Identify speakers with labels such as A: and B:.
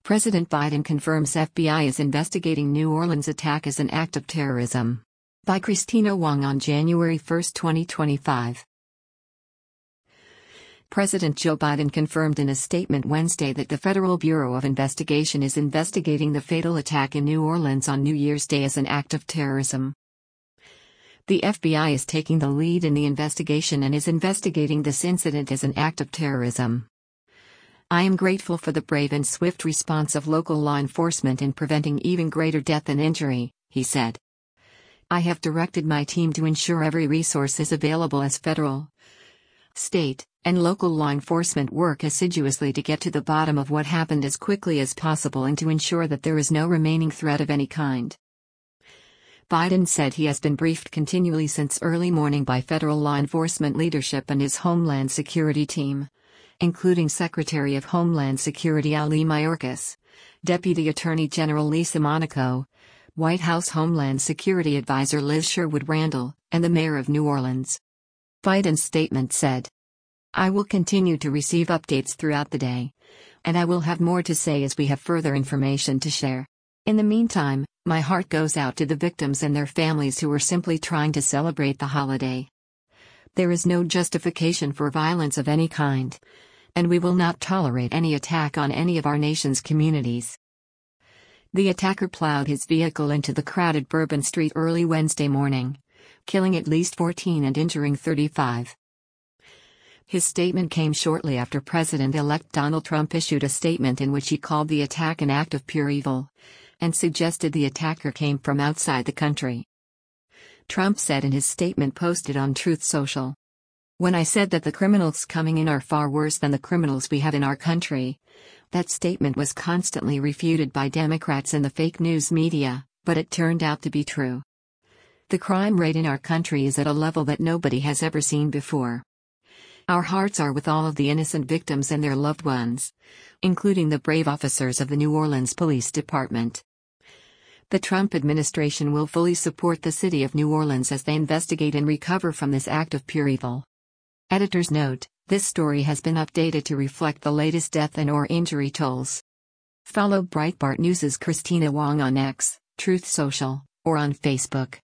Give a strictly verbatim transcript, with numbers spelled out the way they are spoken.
A: President Biden confirms F B I is investigating New Orleans attack as an act of terrorism. By Christina Wong on January first, twenty twenty-five. President Joe Biden confirmed in a statement Wednesday that the Federal Bureau of Investigation is investigating the fatal attack in New Orleans on New Year's Day as an act of terrorism. The F B I is taking the lead in the investigation and is investigating this incident as an act of terrorism. I am grateful for the brave and swift response of local law enforcement in preventing even greater death and injury, he said. I have directed my team to ensure every resource is available as federal, state, and local law enforcement work assiduously to get to the bottom of what happened as quickly as possible and to ensure that there is no remaining threat of any kind. Biden said he has been briefed continually since early morning by federal law enforcement leadership and his Homeland Security team, including Secretary of Homeland Security Ali Mayorkas, Deputy Attorney General Lisa Monaco, White House Homeland Security Advisor Liz Sherwood Randall, and the Mayor of New Orleans. Biden's statement said, "I will continue to receive updates throughout the day, and I will have more to say as we have further information to share. In the meantime, my heart goes out to the victims and their families who are simply trying to celebrate the holiday. There is no justification for violence of any kind, and we will not tolerate any attack on any of our nation's communities." The attacker plowed his vehicle into the crowded Bourbon Street early Wednesday morning, killing at least fourteen and injuring thirty-five. His statement came shortly after President-elect Donald Trump issued a statement in which he called the attack an act of pure evil, and suggested the attacker came from outside the country. Trump said in his statement posted on Truth Social, "When I said that the criminals coming in are far worse than the criminals we have in our country, that statement was constantly refuted by Democrats and the fake news media, but it turned out to be true. The crime rate in our country is at a level that nobody has ever seen before. Our hearts are with all of the innocent victims and their loved ones, including the brave officers of the New Orleans Police Department." The Trump administration will fully support the city of New Orleans as they investigate and recover from this act of pure evil. Editor's note: this story has been updated to reflect the latest death and/or injury tolls. Follow Breitbart News' Christina Wong on X, Truth Social, or on Facebook.